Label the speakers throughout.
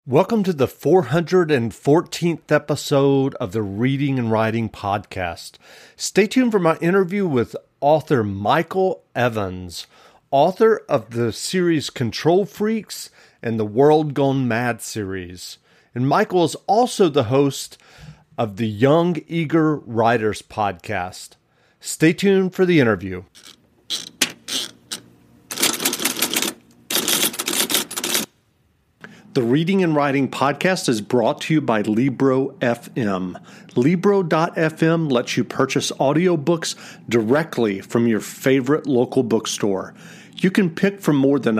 Speaker 1: Welcome to the 414th episode of the Reading and Writing Podcast. Stay tuned for my interview with author Michael Evans, author of the series Control Freaks and the World Gone Mad series. And Michael is also the host of the Young Eager Writers Podcast. Stay tuned for the interview. The Reading and Writing Podcast is brought to you by Libro FM. Libro.fm lets you purchase audiobooks directly from your favorite local bookstore. You can pick from more than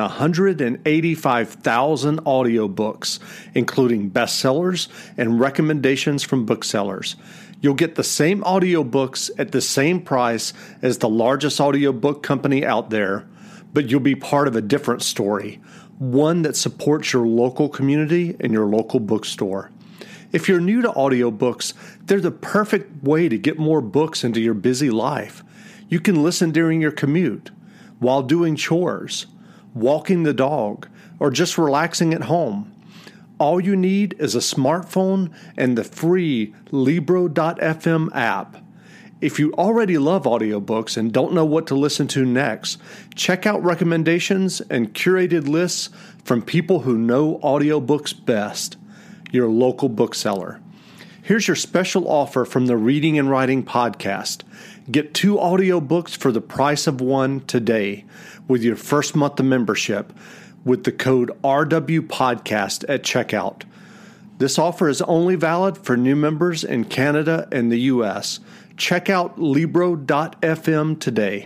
Speaker 1: 185,000 audiobooks, including bestsellers and recommendations from booksellers. You'll get the same audiobooks at the same price as the largest audiobook company out there, but you'll be part of a different story. One that supports your local community and your local bookstore. If you're new to audiobooks, they're the perfect way to get more books into your busy life. You can listen during your commute, while doing chores, walking the dog, or just relaxing at home. All you need is a smartphone and the free Libro.fm app. If you already love audiobooks and don't know what to listen to next, check out recommendations and curated lists from people who know audiobooks best, your local bookseller. Here's your special offer from the Reading and Writing Podcast. Get 2 audiobooks for the price of one today with your first month of membership with the code RWPodcast at checkout. This offer is only valid for new members in Canada and the U.S. Check out Libro.fm today.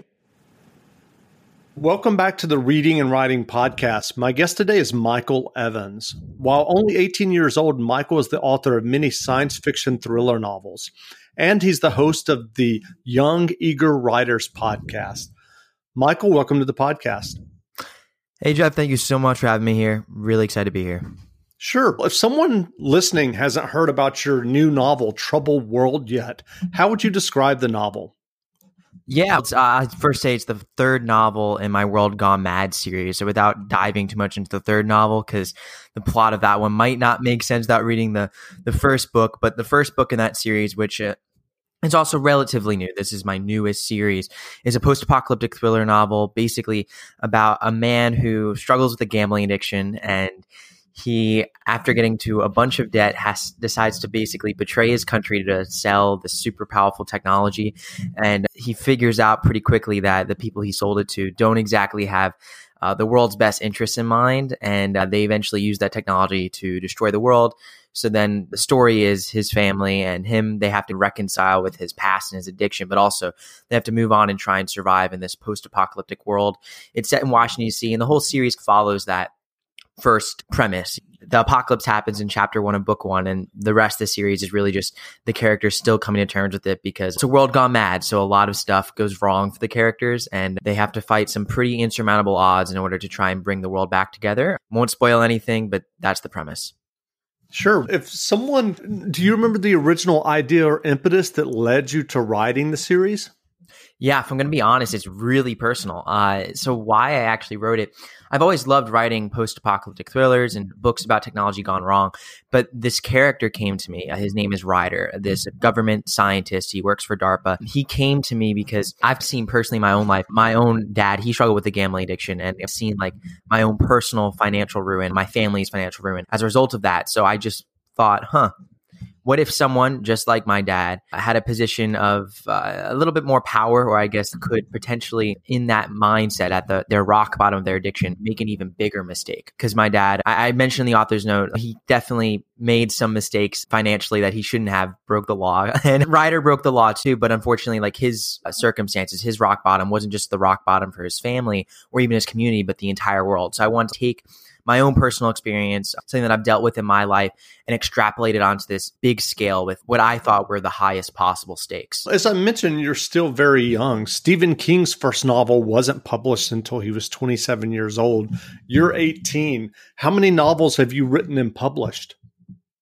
Speaker 1: Welcome back to the Reading and Writing Podcast. My guest today is Michael Evans. While only 18 years old, Michael is the author of many science fiction thriller novels, and he's the host of the Young Eager Writers Podcast. Michael, welcome to the podcast.
Speaker 2: Hey, Jeff, thank you so much for having me here. Really excited to be here.
Speaker 1: Sure. If someone listening hasn't heard about your new novel, Troubled World, yet, how would you describe the novel?
Speaker 2: Yeah, I'd first say it's the third novel in my World Gone Mad series. So without diving too much into the third novel, because the plot of that one might not make sense without reading the first book, but the first book in that series, which it's also relatively new. This is my newest series. Is a post-apocalyptic thriller novel, basically about a man who struggles with a gambling addiction, and he, after getting to a bunch of debt, decides to basically betray his country to sell the super powerful technology. And he figures out pretty quickly that the people he sold it to don't exactly have the world's best interests in mind, and they eventually use that technology to destroy the world. So then the story is his family and him. They have to reconcile with his past and his addiction, but also they have to move on and try and survive in this post-apocalyptic world. It's set in Washington, D.C., and the whole series follows that first premise. The apocalypse happens in chapter 1 of book 1, and the rest of the series is really just the characters still coming to terms with it because it's a world gone mad. So a lot of stuff goes wrong for the characters, and they have to fight some pretty insurmountable odds in order to try and bring the world back together. Won't spoil anything, but that's the premise.
Speaker 1: Sure. Do you remember the original idea or impetus that led you to writing the series?
Speaker 2: Yeah, if I'm going to be honest, it's really personal. So why I actually wrote it, I've always loved writing post-apocalyptic thrillers and books about technology gone wrong. But this character came to me. His name is Ryder, this government scientist. He works for DARPA. He came to me because I've seen personally in my own life, my own dad, he struggled with a gambling addiction, and I've seen like my own personal financial ruin, my family's financial ruin as a result of that. So I just thought, what if someone just like my dad had a position of a little bit more power, or I guess could potentially in that mindset at their rock bottom of their addiction, make an even bigger mistake? Because my dad, I mentioned in the author's note, he definitely made some mistakes financially that he shouldn't have, broke the law. And Ryder broke the law too, but unfortunately, like his circumstances, his rock bottom wasn't just the rock bottom for his family or even his community, but the entire world. So I wanted to take my own personal experience, something that I've dealt with in my life, and extrapolate it onto this big scale with what I thought were the highest possible stakes.
Speaker 1: As I mentioned, you're still very young. Stephen King's first novel wasn't published until he was 27 years old. You're 18. How many novels have you written and published?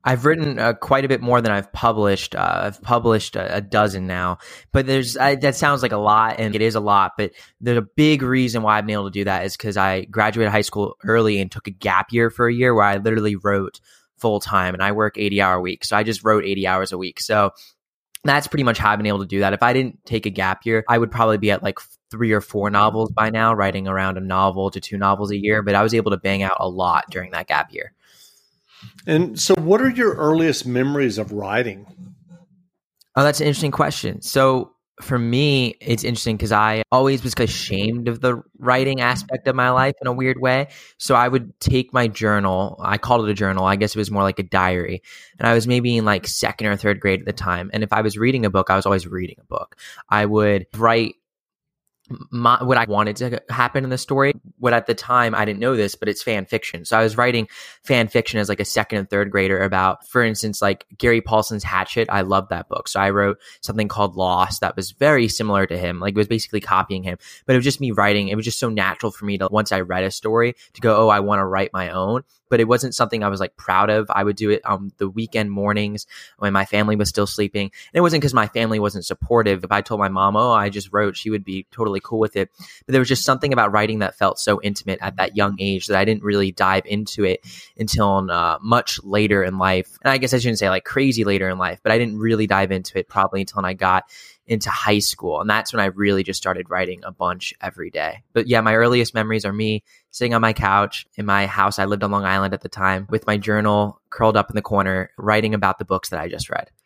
Speaker 2: I've written quite a bit more than I've published. I've published a dozen now, but that sounds like a lot, and it is a lot. But the big reason why I've been able to do that is because I graduated high school early and took a gap year for a year where I literally wrote full time, and I work 80-hour weeks. So I just wrote 80 hours a week. So that's pretty much how I've been able to do that. If I didn't take a gap year, I would probably be at like 3 or 4 novels by now, writing around a novel to 2 novels a year. But I was able to bang out a lot during that gap year.
Speaker 1: And so what are your earliest memories of writing?
Speaker 2: Oh, that's an interesting question. So for me, it's interesting because I always was ashamed of the writing aspect of my life in a weird way. So I would take my journal. I called it a journal. I guess it was more like a diary. And I was maybe in like 2nd or 3rd grade at the time. And if I was reading a book, I was always reading a book. I would write what I wanted to happen in the story. What at the time, I didn't know this, but it's fan fiction. So I was writing fan fiction as like a 2nd and 3rd grader about, for instance, like Gary Paulson's Hatchet. I loved that book. So I wrote something called Lost that was very similar to him. Like it was basically copying him, but it was just me writing. It was just so natural for me to, once I read a story, to go, oh, I want to write my own. But it wasn't something I was like proud of. I would do it on the weekend mornings when my family was still sleeping. And it wasn't because my family wasn't supportive. If I told my mom, oh, I just wrote, she would be totally cool with it. But there was just something about writing that felt so intimate at that young age that I didn't really dive into it until much later in life. And I guess I shouldn't say like crazy later in life, but I didn't really dive into it probably until I got into high school. And that's when I really just started writing a bunch every day. But yeah, my earliest memories are me sitting on my couch in my house. I lived on Long Island at the time with my journal curled up in the corner, writing about the books that I just read.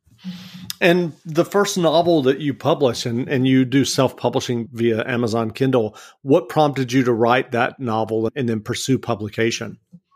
Speaker 1: And the first novel that you publish, and you do self-publishing via Amazon Kindle, what prompted you to write that novel and then pursue publication?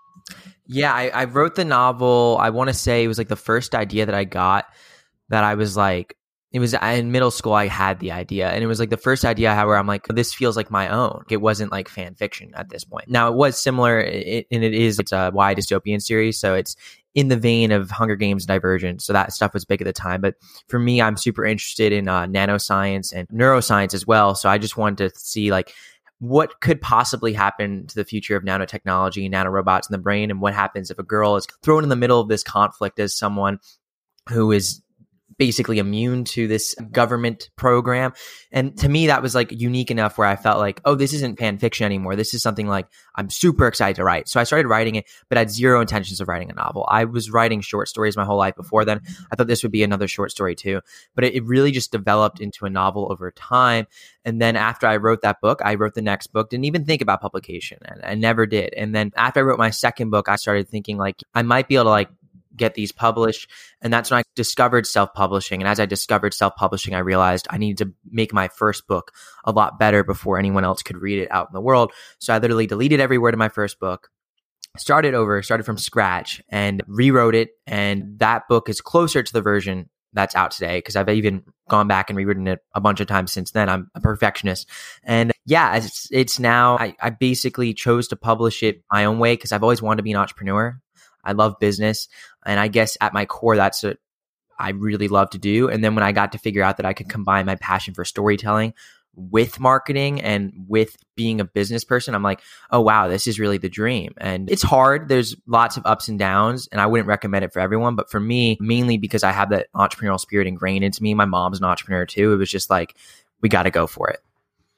Speaker 2: Yeah, I wrote the novel. I want to say it was like the first idea that I got that I was like, it was in middle school, I had the idea, and it was like the first idea I had where I'm like, this feels like my own. It wasn't like fan fiction at this point. Now, it was similar, it's a YA dystopian series, so it's in the vein of Hunger Games, Divergent. So that stuff was big at the time. But for me, I'm super interested in nanoscience and neuroscience as well. So I just wanted to see like what could possibly happen to the future of nanotechnology, nanorobots in the brain, and what happens if a girl is thrown in the middle of this conflict as someone who is basically immune to this government program. And to me, that was like unique enough where I felt like, oh, this isn't fan fiction anymore. This is something like I'm super excited to write. So I started writing it, but I had zero intentions of writing a novel. I was writing short stories my whole life before then. I thought this would be another short story too, but it really just developed into a novel over time. And then after I wrote that book, I wrote the next book, didn't even think about publication, and I never did. And then after I wrote my second book, I started thinking like I might be able to like get these published. And that's when I discovered self-publishing. And as I discovered self-publishing, I realized I needed to make my first book a lot better before anyone else could read it out in the world. So I literally deleted every word of my first book, started from scratch and rewrote it. And that book is closer to the version that's out today because I've even gone back and rewritten it a bunch of times since then. I'm a perfectionist. And yeah, it's now, I basically chose to publish it my own way because I've always wanted to be an entrepreneur. I love business. And I guess at my core, that's what I really love to do. And then when I got to figure out that I could combine my passion for storytelling with marketing and with being a business person, I'm like, oh, wow, this is really the dream. And it's hard. There's lots of ups and downs, and I wouldn't recommend it for everyone. But for me, mainly because I have that entrepreneurial spirit ingrained into me. My mom's an entrepreneur too. It was just like, we got to go for it.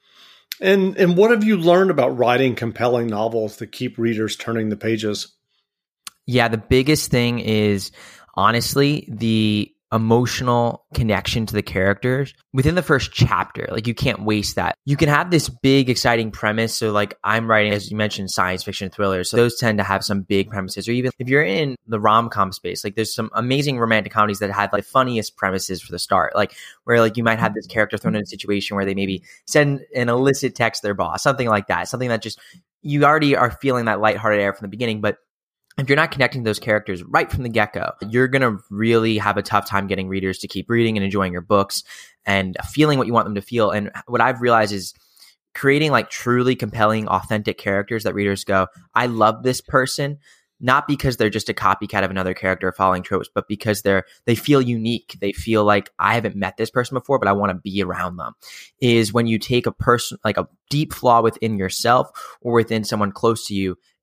Speaker 1: And what have you learned about writing compelling novels that keep readers turning the pages?
Speaker 2: Yeah, the biggest thing is honestly the emotional connection to the characters within the first chapter. Like you can't waste that. You can have this big, exciting premise. So like I'm writing, as you mentioned, science fiction thrillers. So those tend to have some big premises. Or even if you're in the rom-com space, like there's some amazing romantic comedies that have like funniest premises for the start. Like where like you might have this character thrown in a situation where they maybe send an illicit text to their boss, something like that. Something that just, you already are feeling that lighthearted air from the beginning, but if you're not connecting to those characters right from the get-go, you're going to really have a tough time getting readers to keep reading and enjoying your books and feeling what you want them to feel. And what I've realized is creating like truly compelling, authentic characters that readers go, I love this person, not because they're just a copycat of another character following tropes, but because they feel unique. They feel like I haven't met this person before, but I want to be around them. Is when you take a person, like a deep flaw within yourself or within someone close to you,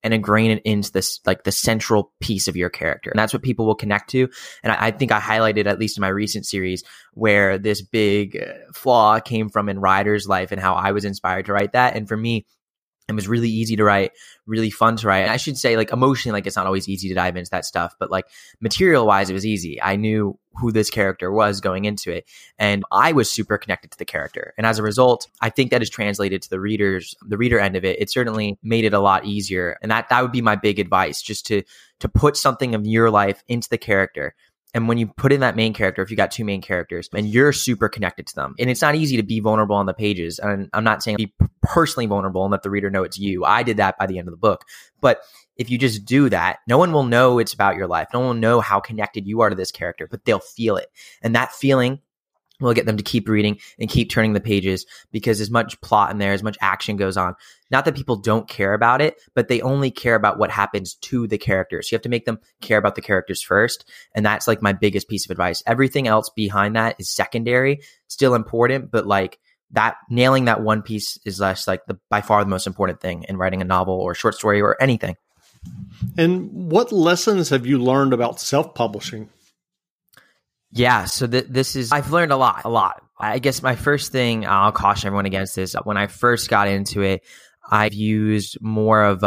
Speaker 2: and ingrain it into this, like the central piece of your character. And that's what people will connect to. And I think I highlighted, at least in my recent series, where this big flaw came from in Ryder's life and how I was inspired to write that. And for me, it was really easy to write, really fun to write. And I should say, like, emotionally, like, it's not always easy to dive into that stuff, but like material wise, it was easy. I knew who this character was going into it, and I was super connected to the character. And as a result, I think that is translated to the reader end of it. It certainly made it a lot easier. And that would be my big advice, just to put something of your life into the character. And when you put in that main character, if you got two main characters and you're super connected to them, and it's not easy to be vulnerable on the pages. And I'm not saying be personally vulnerable and let the reader know it's you. I did that by the end of the book. But if you just do that, no one will know it's about your life. No one will know how connected you are to this character, but they'll feel it. And that feeling will get them to keep reading and keep turning the pages, because as much plot in there, as much action goes on. Not that people don't care about it, but they only care about what happens to the characters. You have to make them care about the characters first. And that's like my biggest piece of advice. Everything else behind that is secondary, still important, but like that, nailing that one piece is less like by far the most important thing in writing a novel or short story or anything.
Speaker 1: And what lessons have you learned about self-publishing?
Speaker 2: Yeah, so this is, I've learned a lot. I guess my first thing, I'll caution everyone against this. When I first got into it, I've used more of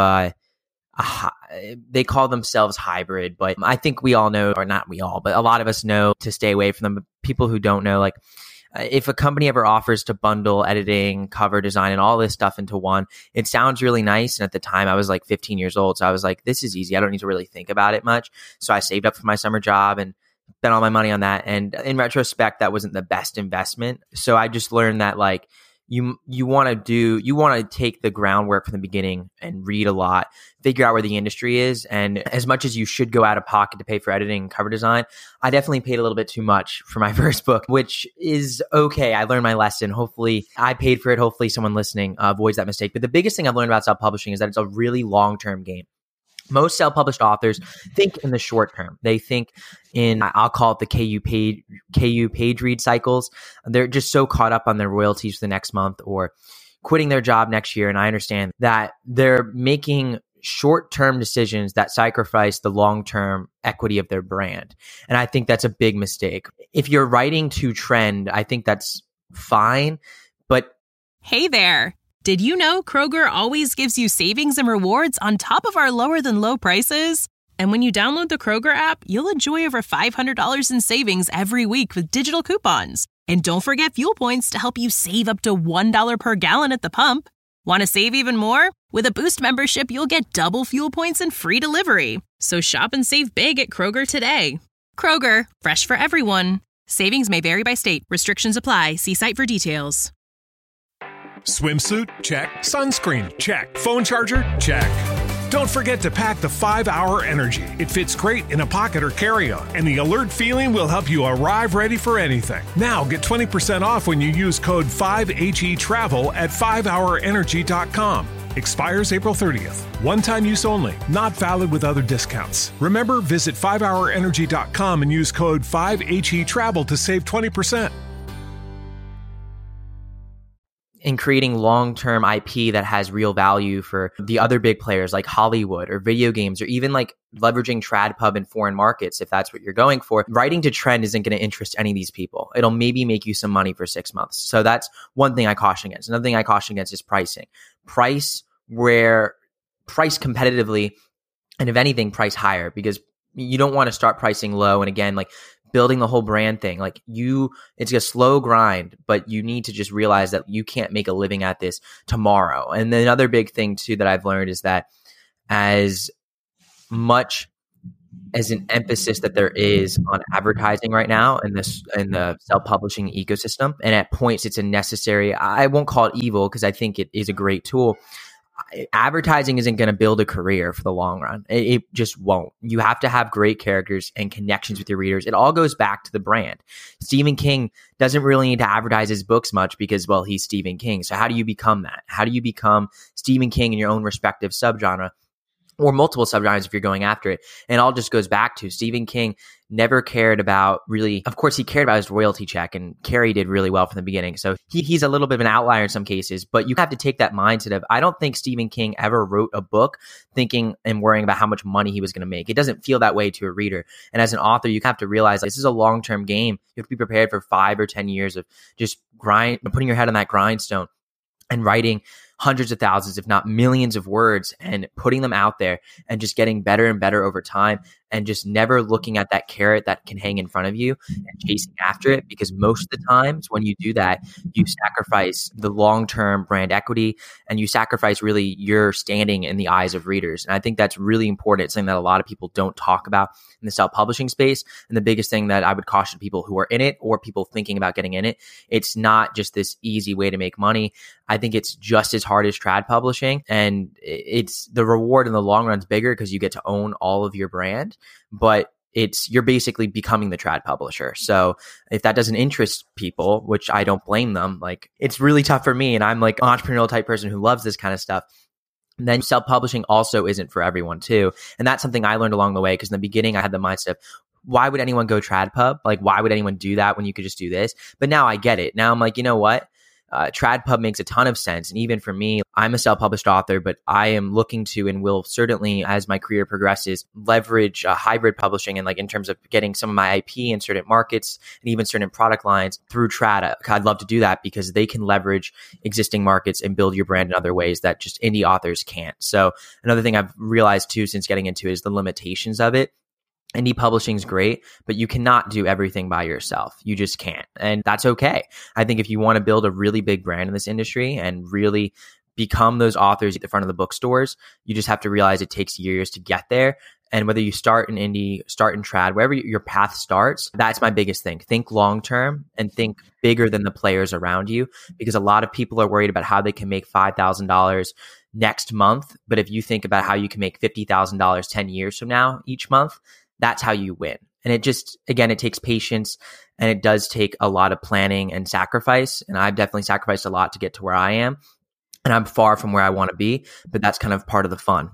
Speaker 2: they call themselves hybrid, but I think we all know, or not we all, but a lot of us know to stay away from them. But people who don't know, like, if a company ever offers to bundle editing, cover design, and all this stuff into one, it sounds really nice. And at the time, I was like 15 years old. So I was like, this is easy. I don't need to really think about it much. So I saved up for my summer job and spent all my money on that. And in retrospect, that wasn't the best investment. So I just learned that, like, you want to take the groundwork from the beginning and read a lot, figure out where the industry is. And as much as you should go out of pocket to pay for editing and cover design, I definitely paid a little bit too much for my first book, which is okay. I learned my lesson. Hopefully I paid for it. Hopefully someone listening avoids that mistake. But the biggest thing I've learned about self-publishing is that it's a really long-term game. Most self-published authors think in the short term. They think in, I'll call it the KU page read cycles. They're just so caught up on their royalties for the next month or quitting their job next year. And I understand that they're making short-term decisions that sacrifice the long-term equity of their brand. And I think that's a big mistake. If you're writing to trend, I think that's fine. But
Speaker 3: hey there. Did you know Kroger always gives you savings and rewards on top of our lower than low prices? And when you download the Kroger app, you'll enjoy over $500 in savings every week with digital coupons. And don't forget fuel points to help you save up to $1 per gallon at the pump. Want to save even more? With a Boost membership, you'll get double fuel points and free delivery. So shop and save big at Kroger today. Kroger, fresh for everyone. Savings may vary by state. Restrictions apply. See site for details.
Speaker 4: Swimsuit? Check. Sunscreen? Check. Phone charger? Check. Don't forget to pack the 5-Hour Energy. It fits great in a pocket or carry-on, and the alert feeling will help you arrive ready for anything. Now get 20% off when you use code 5HETRAVEL at 5hourenergy.com. Expires April 30th. One-time use only. Not valid with other discounts. Remember, visit 5hourenergy.com and use code 5HETRAVEL to save 20%.
Speaker 2: in creating long-term IP that has real value for the other big players like Hollywood or video games, or even like leveraging TradPub in foreign markets, if that's what you're going for. Writing to trend isn't going to interest any of these people. It'll maybe make you some money for 6 months. So that's one thing I caution against. Another thing I caution against is pricing. Price competitively, and if anything, price higher, because you don't want to start pricing low. And again, like building the whole brand thing, like it's a slow grind, but you need to just realize that you can't make a living at this tomorrow. And then another big thing too that I've learned is that as much as an emphasis that there is on advertising right now in the self-publishing ecosystem, and at points it's a necessary, I won't call it evil because I think it is a great tool. Advertising isn't going to build a career for the long run. It just won't. You have to have great characters and connections with your readers. It all goes back to the brand. Stephen King doesn't really need to advertise his books much because, well, he's Stephen King. So how do you become that? How do you become Stephen King in your own respective subgenre? or multiple subgenres if you're going after it. And it all just goes back to Stephen King never cared about really, of course he cared about his royalty check, and Carrie did really well from the beginning. So he's a little bit of an outlier in some cases, but you have to take that mindset of, I don't think Stephen King ever wrote a book thinking and worrying about how much money he was going to make. It doesn't feel that way to a reader. And as an author, you have to realize this is a long-term game. You have to be prepared for 5 or 10 years of just putting your head on that grindstone and writing hundreds of thousands, if not millions of words, and putting them out there and just getting better and better over time, and just never looking at that carrot that can hang in front of you and chasing after it. Because most of the times when you do that, you sacrifice the long-term brand equity and you sacrifice really your standing in the eyes of readers. And I think that's really important. It's something that a lot of people don't talk about in the self-publishing space. And the biggest thing that I would caution people who are in it or people thinking about getting in it, it's not just this easy way to make money. I think it's just as hard as trad publishing, and it's the reward in the long run is bigger because you get to own all of your brand, but you're basically becoming the trad publisher. So if that doesn't interest people, which I don't blame them, like it's really tough for me, and I'm like an entrepreneurial type person who loves this kind of stuff. And then self-publishing also isn't for everyone too. And that's something I learned along the way, because in the beginning I had the mindset of, why would anyone go trad pub? Like, why would anyone do that when you could just do this? But now I get it. Now I'm like, you know what? Trad pub makes a ton of sense. And even for me, I'm a self-published author, but I am looking to, and will certainly as my career progresses, leverage hybrid publishing, and like in terms of getting some of my IP in certain markets and even certain product lines through Trad. I'd love to do that because they can leverage existing markets and build your brand in other ways that just indie authors can't. So another thing I've realized too, since getting into it, is the limitations of it. Indie publishing is great, but you cannot do everything by yourself. You just can't. And that's okay. I think if you want to build a really big brand in this industry and really become those authors at the front of the bookstores, you just have to realize it takes years to get there. And whether you start in indie, start in trad, wherever your path starts, that's my biggest thing. Think long-term and think bigger than the players around you, because a lot of people are worried about how they can make $5,000 next month. But if you think about how you can make $50,000 10 years from now each month, that's how you win. And it just, again, it takes patience, and it does take a lot of planning and sacrifice. And I've definitely sacrificed a lot to get to where I am. And I'm far from where I want to be, but that's kind of part of the fun.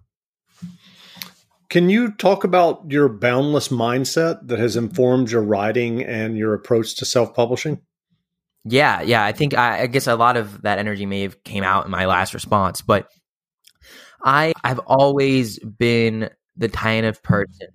Speaker 1: Can you talk about your boundless mindset that has informed your writing and your approach to self-publishing?
Speaker 2: Yeah. I think, I guess a lot of that energy may have came out in my last response, but I've always been the kind of person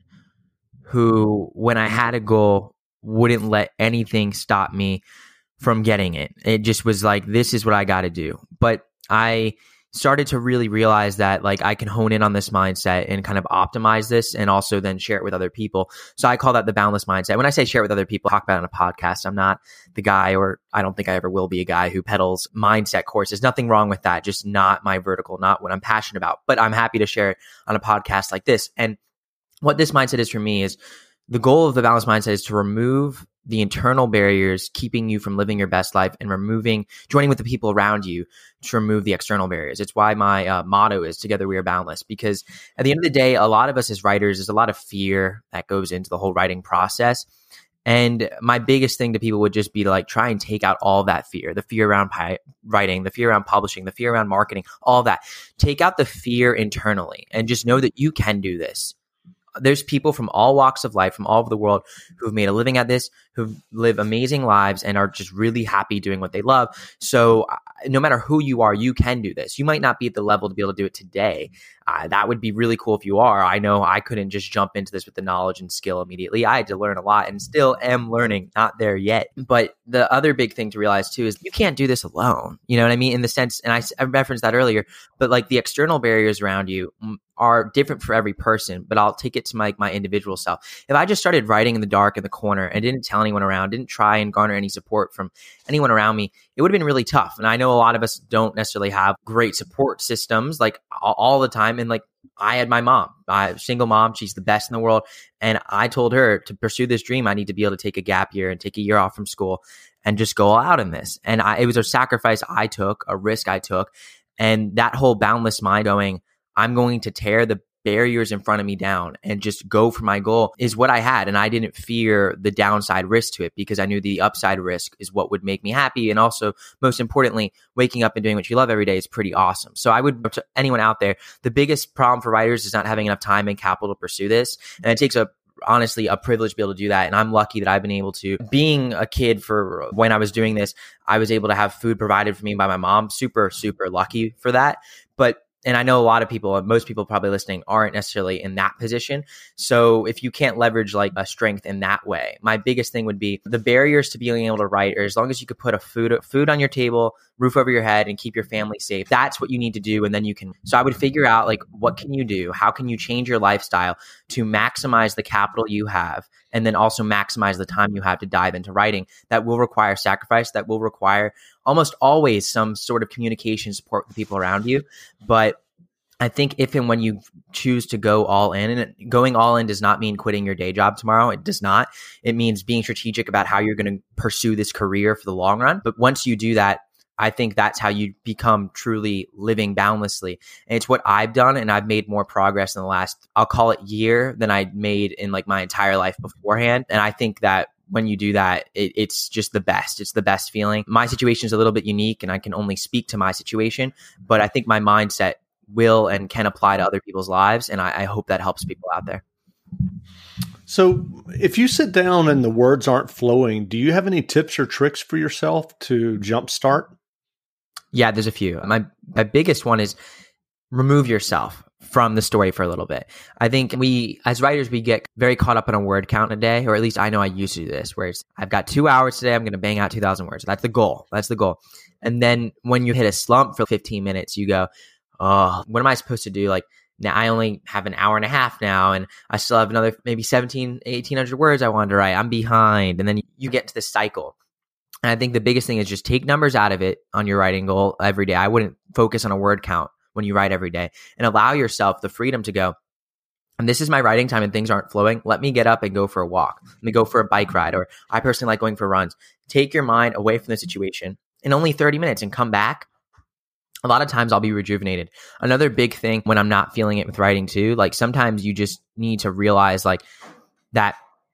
Speaker 2: who, when I had a goal, wouldn't let anything stop me from getting it. It just was like, this is what I got to do. But I started to really realize that like I can hone in on this mindset and kind of optimize this, and also then share it with other people. So I call that the boundless mindset. When I say share it with other people, I talk about it on a podcast. I'm not the guy, or I don't think I ever will be a guy who peddles mindset courses. Nothing wrong with that. Just not my vertical, not what I'm passionate about. But I'm happy to share it on a podcast like this. And what this mindset is for me is, the goal of the balanced mindset is to remove the internal barriers keeping you from living your best life, and joining with the people around you to remove the external barriers. It's why my motto is "Together we are boundless," because at the end of the day, a lot of us as writers, there's a lot of fear that goes into the whole writing process. And my biggest thing to people would just be to like try and take out all that fear, the fear around writing, the fear around publishing, the fear around marketing, all that. Take out the fear internally and just know that you can do this. There's people from all walks of life, from all over the world, who've made a living at this, who live amazing lives and are just really happy doing what they love. So no matter who you are, you can do this. You might not be at the level to be able to do it today. That would be really cool if you are. I know I couldn't just jump into this with the knowledge and skill immediately. I had to learn a lot, and still am learning, not there yet. But the other big thing to realize too is you can't do this alone. You know what I mean? In the sense, and I referenced that earlier, but like the external barriers around you are different for every person, but I'll take it to my individual self. If I just started writing in the dark in the corner and didn't tell anyone around, didn't try and garner any support from anyone around me, it would have been really tough. And I know a lot of us don't necessarily have great support systems like all the time. And like I had my mom, a single mom, she's the best in the world. And I told her to pursue this dream, I need to be able to take a gap year and take a year off from school and just go all out in this. And it was a sacrifice I took, a risk I took. And that whole boundless mind going, I'm going to tear the barriers in front of me down and just go for my goal is what I had. And I didn't fear the downside risk to it because I knew the upside risk is what would make me happy. And also, most importantly, waking up and doing what you love every day is pretty awesome. So I would, to anyone out there, the biggest problem for writers is not having enough time and capital to pursue this. And it takes honestly a privilege to be able to do that. And I'm lucky that I've been able to. Being a kid, for when I was doing this, I was able to have food provided for me by my mom. Super, super lucky for that. And I know a lot of people, most people probably listening, aren't necessarily in that position. So if you can't leverage like a strength in that way, my biggest thing would be the barriers to being able to write, or as long as you could put food on your table, roof over your head, and keep your family safe. That's what you need to do. And then you can, so I would figure out like, what can you do? How can you change your lifestyle to maximize the capital you have? And then also maximize the time you have to dive into writing. That will require sacrifice. That will require almost always some sort of communication support with people around you. But I think if and when you choose to go all in, and going all in does not mean quitting your day job tomorrow. It does not. It means being strategic about how you're going to pursue this career for the long run. But once you do that, I think that's how you become truly living boundlessly. And it's what I've done. And I've made more progress in the last, I'll call it year, than I made in like my entire life beforehand. And I think that when you do that, it's just the best. It's the best feeling. My situation is a little bit unique and I can only speak to my situation, but I think my mindset will and can apply to other people's lives. And I hope that helps people out there.
Speaker 1: So if you sit down and the words aren't flowing, do you have any tips or tricks for yourself to jumpstart?
Speaker 2: Yeah, there's a few. My biggest one is remove yourself from the story for a little bit. I think we, as writers, we get very caught up in a word count a day, or at least I know I used to do this, where it's, I've got 2 hours today, I'm going to bang out 2,000 words. That's the goal. And then when you hit a slump for 15 minutes, you go, oh, what am I supposed to do? Like, now I only have an hour and a half now, and I still have another maybe 1,800 words I wanted to write. I'm behind. And then you get into this cycle. And I think the biggest thing is just take numbers out of it on your writing goal every day. I wouldn't focus on a word count when you write every day, and allow yourself the freedom to go, and this is my writing time and things aren't flowing. Let me get up and go for a walk. Let me go for a bike ride, or I personally like going for runs. Take your mind away from the situation in only 30 minutes and come back. A lot of times I'll be rejuvenated. Another big thing when I'm not feeling it with writing too, like sometimes you just need to realize like that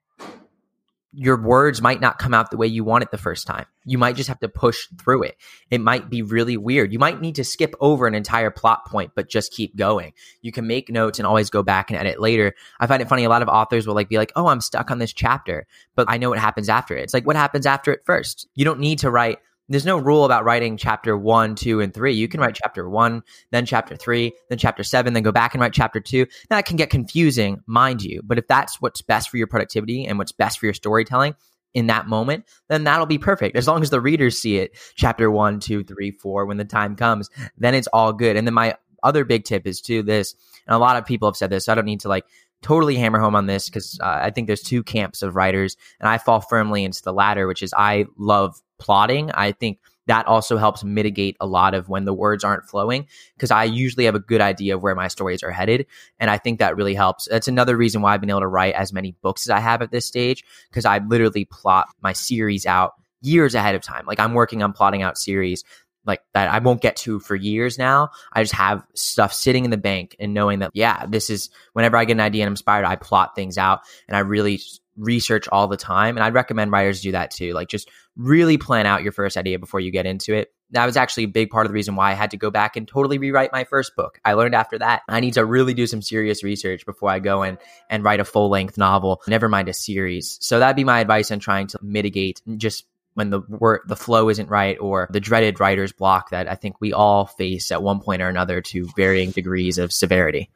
Speaker 2: your words might not come out the way you want it the first time. You might just have to push through it. It might be really weird. You might need to skip over an entire plot point, but just keep going. You can make notes and always go back and edit later. I find it funny. A lot of authors will like be like, oh, I'm stuck on this chapter, but I know what happens after it. It's like, what happens after it first? You don't need to write. There's no rule about writing chapter 1, 2, and 3. You can write chapter 1, then chapter 3, then chapter 7, then go back and write chapter 2. Now, it can get confusing, mind you, but if that's what's best for your productivity and what's best for your storytelling in that moment, then that'll be perfect. As long as the readers see it, chapter 1, 2, 3, 4, when the time comes, then it's all good. And then my other big tip is to this, and a lot of people have said this, so I don't need to like totally hammer home on this because I think there's two camps of writers, and I fall firmly into the latter, which is I love plotting. I think that also helps mitigate a lot of when the words aren't flowing, because I usually have a good idea of where my stories are headed. And I think that really helps. That's another reason why I've been able to write as many books as I have at this stage, because I literally plot my series out years ahead of time. Like I'm working on plotting out series like that I won't get to for years now. I just have stuff sitting in the bank and knowing that, yeah, this is whenever I get an idea and I'm inspired, I plot things out and I really research all the time. And I'd recommend writers do that too. Like just really plan out your first idea before you get into it. That was actually a big part of the reason why I had to go back and totally rewrite my first book. I learned after that I need to really do some serious research before I go in and write a full-length novel, never mind a series. So that'd be my advice on trying to mitigate just when the flow isn't right, or the dreaded writer's block that I think we all face at one point or another to varying degrees of severity.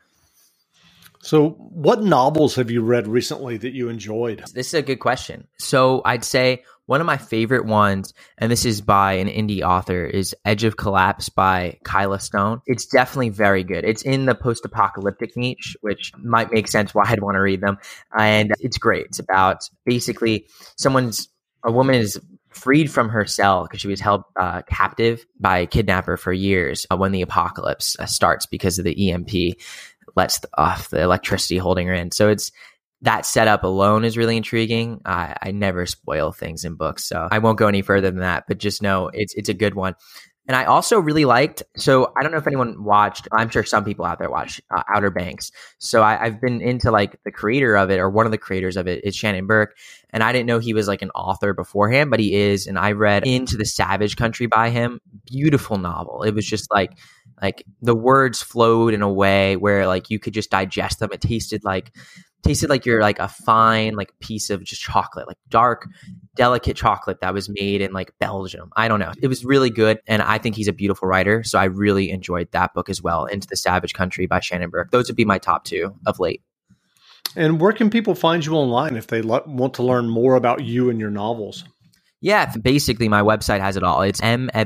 Speaker 1: So what novels have you read recently that you enjoyed?
Speaker 2: This is a good question. So I'd say one of my favorite ones, and this is by an indie author, is Edge of Collapse by Kyla Stone. It's definitely very good. It's in the post-apocalyptic niche, which might make sense why I'd want to read them. And it's great. It's about basically a woman is freed from her cell because she was held captive by a kidnapper for years when the apocalypse starts because of the EMP lets off the electricity holding her in. So it's that setup alone is really intriguing. I never spoil things in books, so I won't go any further than that, but just know it's a good one. And I also really liked, so I don't know if anyone watched, I'm sure some people out there watch Outer Banks. So I've been into like the creator of it, or one of the creators of it is Shannon Burke. And I didn't know he was like an author beforehand, but he is. And I read Into the Savage Country by him. Beautiful novel. It was just like the words flowed in a way where like you could just digest them. It tasted like you're like a fine like piece of just chocolate, like dark, delicate chocolate that was made in like Belgium. I don't know. It was really good. And I think he's a beautiful writer. So I really enjoyed that book as well, Into the Savage Country by Shannon Burke. Those would be my top two of late.
Speaker 1: And where can people find you online if they want to learn more about you and your novels?
Speaker 2: Yeah, basically my website has it all. It's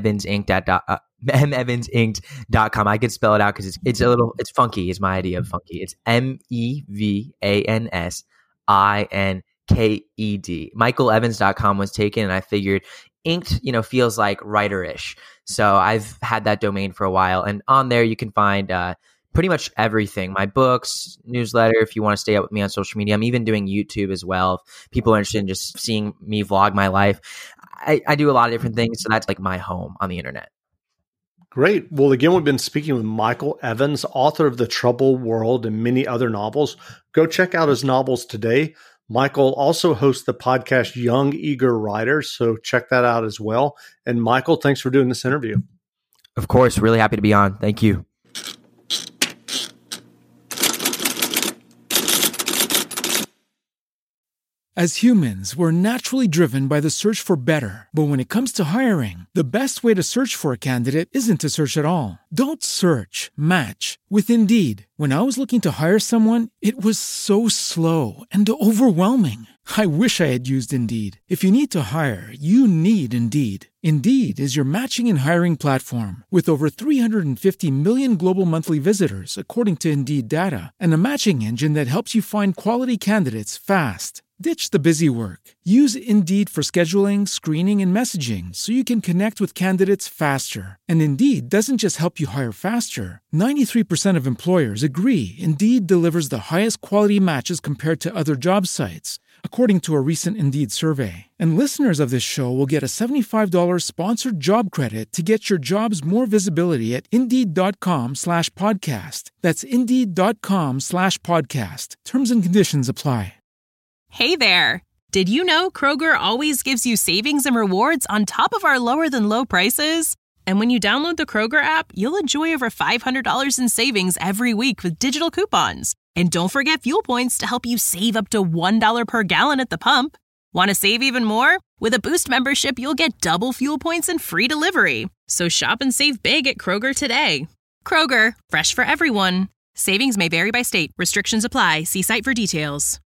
Speaker 2: mevansinked.com. I could spell it out because it's funky is my idea of funky. It's MEVANSINKED. MichaelEvans.com was taken, and I figured inked, feels like writer-ish. So I've had that domain for a while, and on there you can find pretty much everything. My books, newsletter, if you want to stay up with me on social media. I'm even doing YouTube as well. If people are interested in just seeing me vlog my life. I do a lot of different things. So that's like my home on the internet.
Speaker 1: Great. Well, again, we've been speaking with Michael Evans, author of The Troubled World and many other novels. Go check out his novels today. Michael also hosts the podcast Young Eager Writers, so check that out as well. And Michael, thanks for doing this interview.
Speaker 2: Of course. Really happy to be on. Thank you.
Speaker 5: As humans, we're naturally driven by the search for better. But when it comes to hiring, the best way to search for a candidate isn't to search at all. Don't search, match with Indeed. When I was looking to hire someone, it was so slow and overwhelming. I wish I had used Indeed. If you need to hire, you need Indeed. Indeed is your matching and hiring platform with over 350 million global monthly visitors, according to Indeed data, and a matching engine that helps you find quality candidates fast. Ditch the busy work. Use Indeed for scheduling, screening, and messaging so you can connect with candidates faster. And Indeed doesn't just help you hire faster. 93% of employers agree Indeed delivers the highest quality matches compared to other job sites, according to a recent Indeed survey. And listeners of this show will get a $75 sponsored job credit to get your jobs more visibility at Indeed.com/podcast. That's Indeed.com/podcast. Terms and conditions apply.
Speaker 3: Hey there! Did you know Kroger always gives you savings and rewards on top of our lower than low prices? And when you download the Kroger app, you'll enjoy over $500 in savings every week with digital coupons. And don't forget fuel points to help you save up to $1 per gallon at the pump. Want to save even more? With a Boost membership, you'll get double fuel points and free delivery. So shop and save big at Kroger today. Kroger, fresh for everyone. Savings may vary by state. Restrictions apply. See site for details.